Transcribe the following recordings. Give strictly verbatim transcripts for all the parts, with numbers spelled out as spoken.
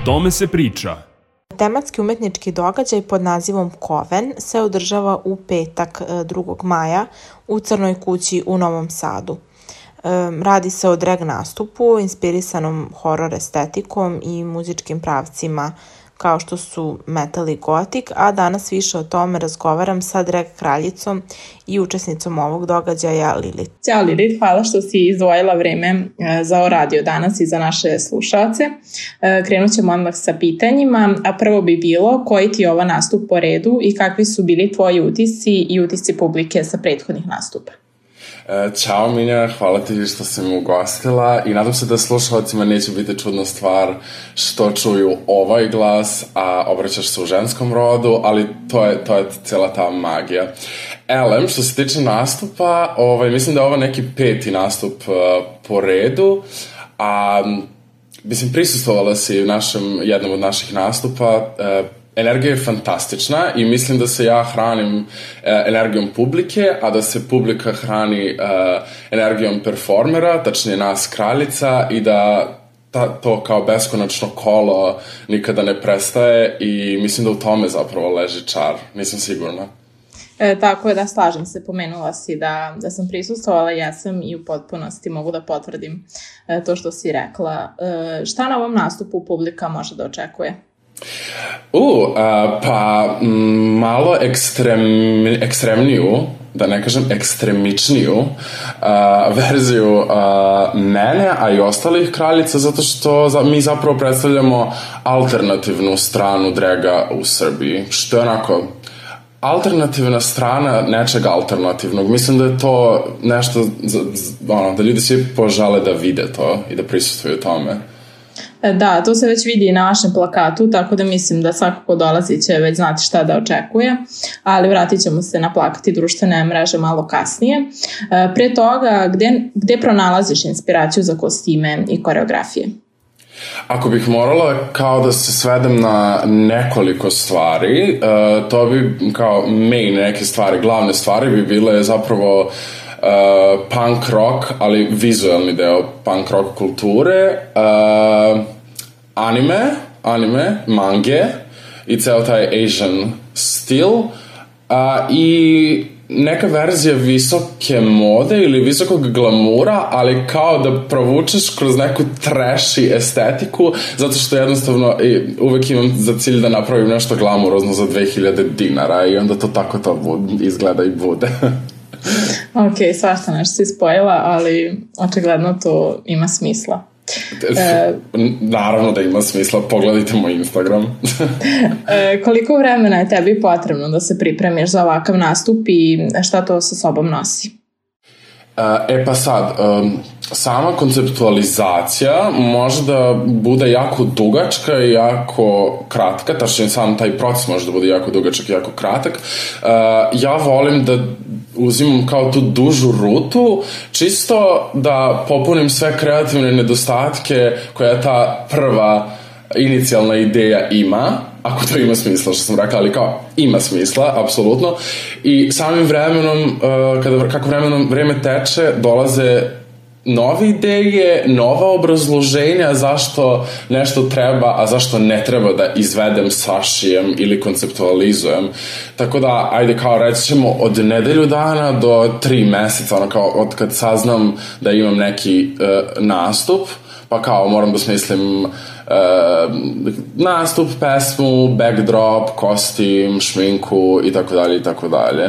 tome se priča. Tematski umetnički događaj pod nazivom Koven se održava u petak drugog maja u Crnoj kući u Novom Sadu. Radi se o drag nastupu inspirisanom horor estetikom i muzičkim pravcima kao što su metal i gotik, a danas više o tome razgovaram sa drag kraljicom i učesnicom ovog događaja Lilith. Ćao Lilith, hvala što si izdvojila vreme za o radio danas i za naše slušalce. Krenut ćemo odmah sa pitanjima, a prvo bi bilo koji ti je ova nastup po redu i kakvi su bili tvoji utisci i utisci publike sa prethodnih nastupa? Ćao Minja, hvala ti što si me ugostila i nadam se da slušalcima neće biti čudna stvar što čuju ovaj glas, a obraćaš se u ženskom rodu, ali to je, to je cijela ta magija. Elem, što se tiče nastupa, ovaj, mislim da je ovo neki peti nastup uh, po redu, a mislim prisustvovala si u našem, jednom od naših nastupa. uh, Energija je fantastična i mislim da se ja hranim e, energijom publike, a da se publika hrani e, energijom performera, tačnije nas kraljica, i da ta, to kao beskonačno kolo nikada ne prestaje i mislim da u tome zapravo leži čar, nisam sigurna. E, tako je, da, slažem se, pomenula si da, da sam prisustvovala, ja sam i u potpunosti mogu da potvrdim e, to što si rekla. E, šta na ovom nastupu publika može da očekuje? U, uh, pa m, malo ekstrem, ekstremniju, da ne kažem ekstremičniju uh, verziju uh, mene, a i ostalih kraljica, zato što za, mi zapravo predstavljamo alternativnu stranu draga u Srbiji, što je onako alternativna strana nečega alternativnog. Mislim da je to nešto, za, za, ono, da ljudi svi požele da vide to i da prisustvuju tome. Da, to se već vidi i na vašem plakatu, tako da mislim da svako ko dolazi će već znati šta da očekuje, ali vratit ćemo se na plakat i društvene mreže malo kasnije. Pre toga, gde, gde pronalaziš inspiraciju za kostime i koreografije? Ako bih morala kao da se svedem na nekoliko stvari, to bi kao main neke stvari, glavne stvari bi bile zapravo Uh, punk rock, ali vizualni deo punk rock kulture, uh, anime, anime, mange i ceo taj Asian stil, uh, i neka verzija visoke mode ili visokog glamura, ali kao da provučeš kroz neku trashy estetiku, zato što jednostavno uvek imam za cilj da napravim nešto glamurozno za dve hiljade dinara i onda to tako to izgleda i bude. Ok, svašta nešto si spojila, ali očigledno to ima smisla. E, Naravno da ima smisla, pogledajte moj Instagram. e, koliko vremena je tebi potrebno da se pripremiš za ovakav nastup i šta to sa sobom nosi? E pa sad, sama konceptualizacija može da bude jako dugačka i jako kratka, tačnije sam taj proces može da bude jako dugačak i jako kratak. Ja volim da uzimam kao tu dužu rutu, čisto da popunim sve kreativne nedostatke koja ta prva inicijalna ideja ima, ako to ima smisla što sam rekla, ali kao ima smisla, apsolutno, i samim vremenom, kada, kako vremenom vreme teče, dolaze nove ideje, nova obrazloženja zašto nešto treba, a zašto ne treba da izvedem, sašijem ili konceptualizujem. Tako da, ajde kao reći ćemo od nedelju dana do tri meseca, ono kao od kad saznam da imam neki uh, nastup, pa kao moram da smislim uh, nastup, pesmu, backdrop, kostim, šminku i tako dalje i tako dalje.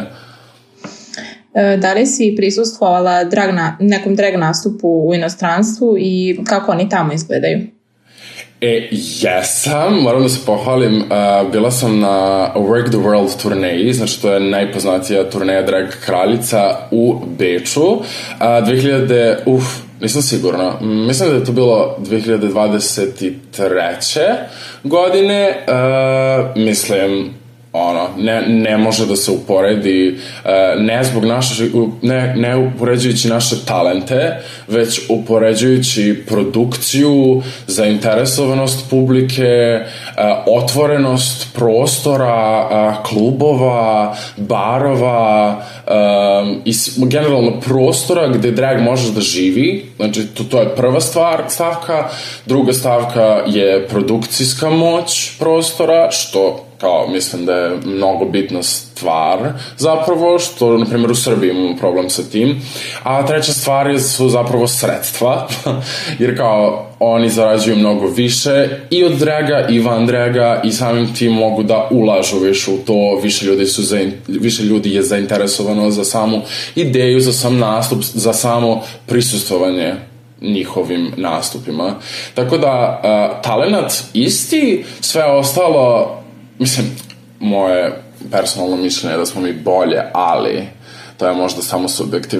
Da li si prisustvovala drag na, nekom drag nastupu u inostranstvu i kako oni tamo izgledaju? E, jesam, moram da se pohvalim, uh, bila sam na Work the World turneji, znači to je najpoznatija turneja drag kraljica u Beču, uh, dve hiljade, uf, nisam sigurna, mislim da je to bilo dve hiljade dvadeset treće godine, uh, mislim, ono, ne, ne može da se uporedi, ne zbog naše, ne, ne upoređujući naše talente, već upoređujući produkciju, zainteresovanost publike, otvorenost prostora, klubova, barova, um, i generalno prostora gde drag može da živi. Znači, to, to je prva stvar, stavka. Druga stavka je produkcijska moć prostora, što kao, mislim da je mnogo bitna stvar zapravo, što, na primjer, u Srbiji imamo problem sa tim. A treća stvar je, su zapravo sredstva, jer kao, oni zarađuju mnogo više i od draga i van draga i samim tim mogu da ulažu više u to, više ljudi, su za, više ljudi je zainteresovano za samu ideju, za sam nastup, za samo prisustvovanje njihovim nastupima. Tako da, uh, talenat isti, sve ostalo, mislim, moje personalno mišljenje je da smo mi bolje, ali to je možda samo subjektivno.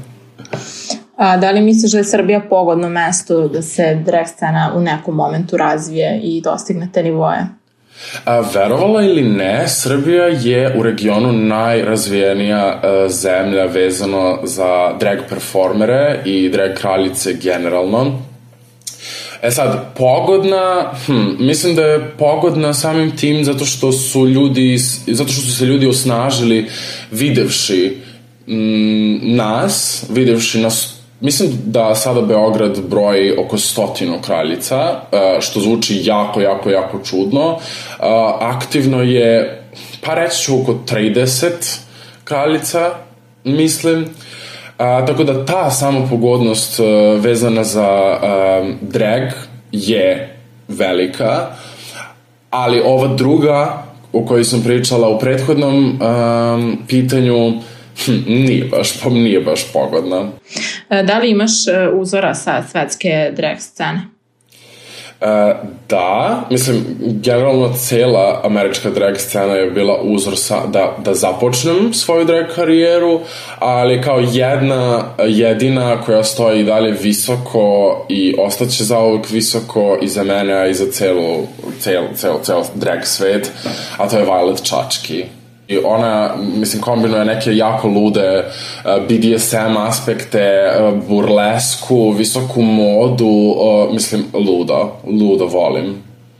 A da li misliš da je Srbija pogodno mesto da se drag scena u nekom momentu razvije i dostigne te nivoje? A, verovala ili ne, Srbija je u regionu najrazvijenija a, zemlja vezano za drag performere i drag kraljice generalno. E sad, pogodna, hm, mislim da je pogodna samim tim zato što su ljudi, zato što su se ljudi osnažili videvši mm, nas, videvši nas, mislim da sada Beograd broji oko stotinu kraljica, što zvuči jako, jako, jako čudno. Aktivno je, pa reći ću oko trideset kraljica, mislim. A, tako da ta samopogodnost uh, vezana za uh, drag je velika, ali ova druga o kojoj sam pričala u prethodnom um, pitanju hm, nije, baš, nije baš pogodna. Da li imaš uzora sa svetske drag scene? Uh, da, mislim, generalno cela američka drag scena je bila uzor sa, da, da započnem svoju drag karijeru, ali kao jedna jedina koja stoji dalje visoko i ostaće zauvek visoko i za mene, a i za celu, cel, cel, cel drag svet, a to je Violet Chachki. I ona, mislim, kombinuje neke jako lude uh, B D S M aspekte, uh, burlesku, visoku modu, uh, mislim, luda, luda volim.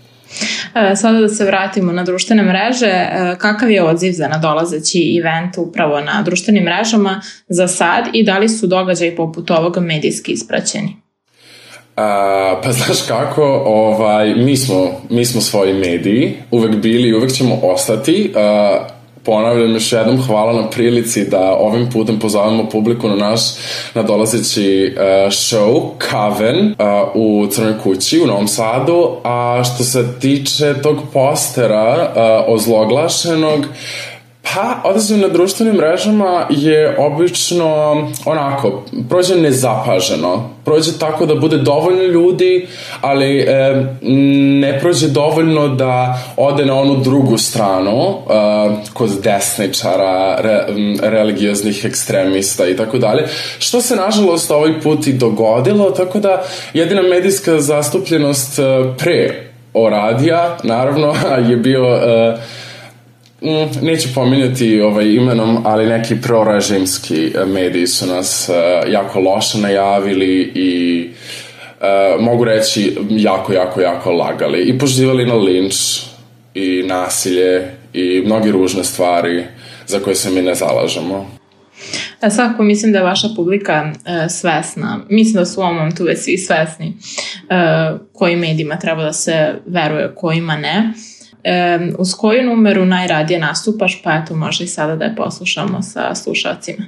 E, sada da se vratimo na društvene mreže, e, kakav je odziv za nadolazeći event upravo na društvenim mrežama za sad i da li su događaji poput ovoga medijski ispraćeni? Uh, pa znaš kako, ovaj, mi smo, mi smo svoji mediji, uvek bili i uvek ćemo ostati. Uh, Ponavljam još jednom, hvala na prilici da ovim putem pozovemo publiku na naš nadolazeći uh, show Kaven uh, u Crnoj kući u Novom Sadu. A što se tiče tog postera uh, ozloglašenog, pa odaziv na društvenim mrežama je obično onako, prođe nezapaženo. Prođe tako da bude dovoljno ljudi, ali e, ne prođe dovoljno da ode na onu drugu stranu, e, kod desničara, re, religioznih ekstremista i tako dalje. Što se nažalost ovaj put i dogodilo, tako da jedina medijska zastupljenost pre Oradija, naravno, je bio... E, Mm, neću pominjati ovaj imenom, ali neki prorežimski mediji su nas uh, jako loše najavili i uh, mogu reći jako, jako, jako lagali i pozivali na linč i nasilje i mnogi ružne stvari za koje se mi ne zalažemo. A svakako mislim da je vaša publika e, svesna. Mislim da su u ovom momentu već svi svesni e, kojim medijima treba da se veruje, kojima ne. E, uz koju numeru najradije nastupaš, pa eto može i sada da je poslušamo sa slušacima.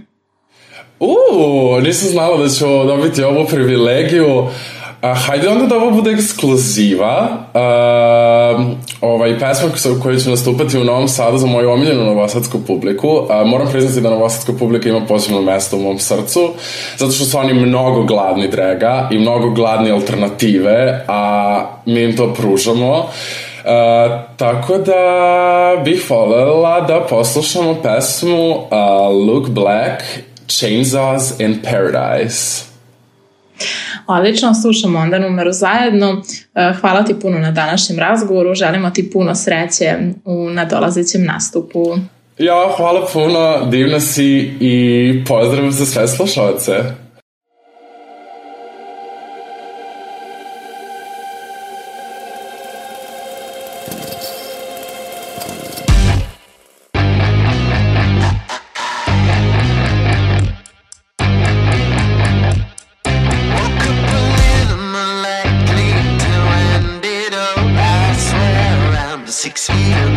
Uuu, nisam znala da ću dobiti ovu privilegiju. A, hajde onda da ovo bude ekskluziva. A, ovaj, pesma u kojoj ću nastupati u Novom Sadu za moju omiljenu novosadsku publiku. A, moram priznati da novosadska publika ima posebno mesto u mom srcu, zato što su oni mnogo gladni draga i mnogo gladni alternative, a mi im to pružamo. Uh, tako da bih voljela da poslušamo pesmu uh, Luke Black, Chainsaws in Paradise. Odlično, slušamo onda numeru zajedno. Hvala ti puno na današnjem razgovoru, želimo ti puno sreće u nadolazećem nastupu. Ja, hvala puno, divna si i pozdrav za sve slušalce. makes me